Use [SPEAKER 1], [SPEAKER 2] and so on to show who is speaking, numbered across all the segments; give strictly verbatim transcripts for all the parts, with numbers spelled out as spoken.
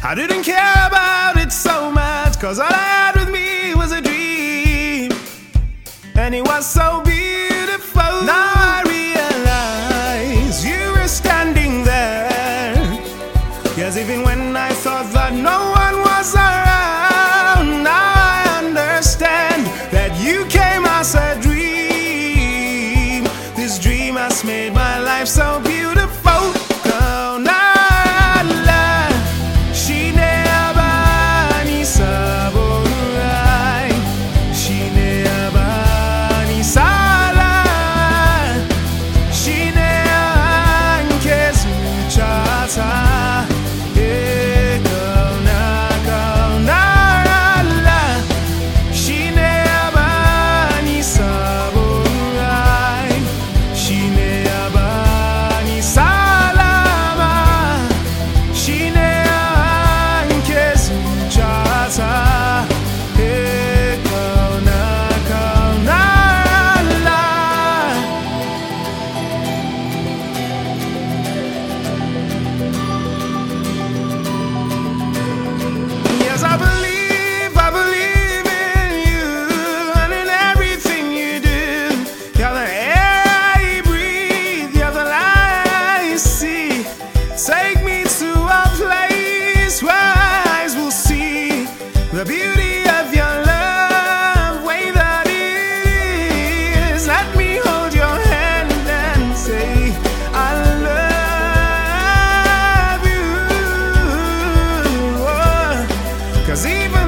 [SPEAKER 1] I didn't care about it so much, cause all I had with me was a dream, and it was so beautiful. Now I realize you were standing there. Yes, even when I thought that no one was around, now I understand that you came as a dream. This dream has made my life so beautiful. Oh, now I believe, I believe in you, and in everything you do. You're the air I breathe, you're the light I see. Take me to a place where eyes will see the beauty of your love, way that it is. Let me hold your hand and say I love you. Oh, 'cause even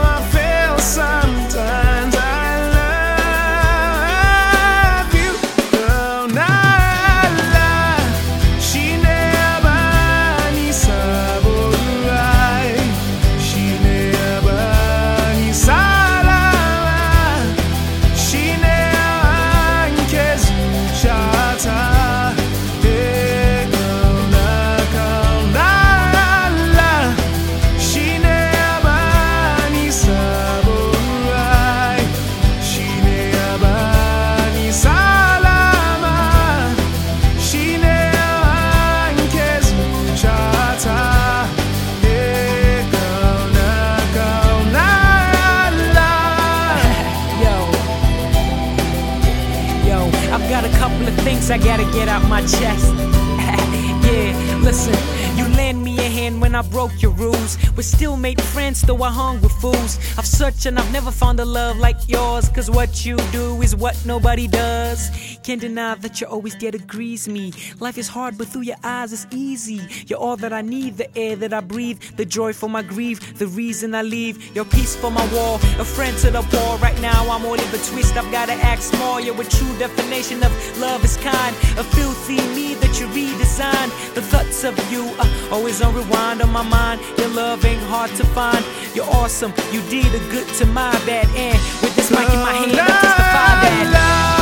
[SPEAKER 2] I've got a couple of things I gotta get out my chest. Yeah, listen, you lend me a hand when I broke your rules. We still made friends, though I hung with fools. I've searched and I've never found a love like yours, 'cause what you do is what nobody does. Can't deny that you always get agrees me. Life is hard, but through your eyes it's easy. You're all that I need, the air that I breathe, the joy for my grief, the reason I leave. Your peace for my wall, a friend to the poor. Right now I'm all in the twist, I've gotta act small. You're a true definition of love is kind, a filthy me that you redesigned. The thoughts of you are always on rewind on my mind. Your love ain't hard to find. You're awesome, you did a good to my bad. And with this mic in my hand, I testify that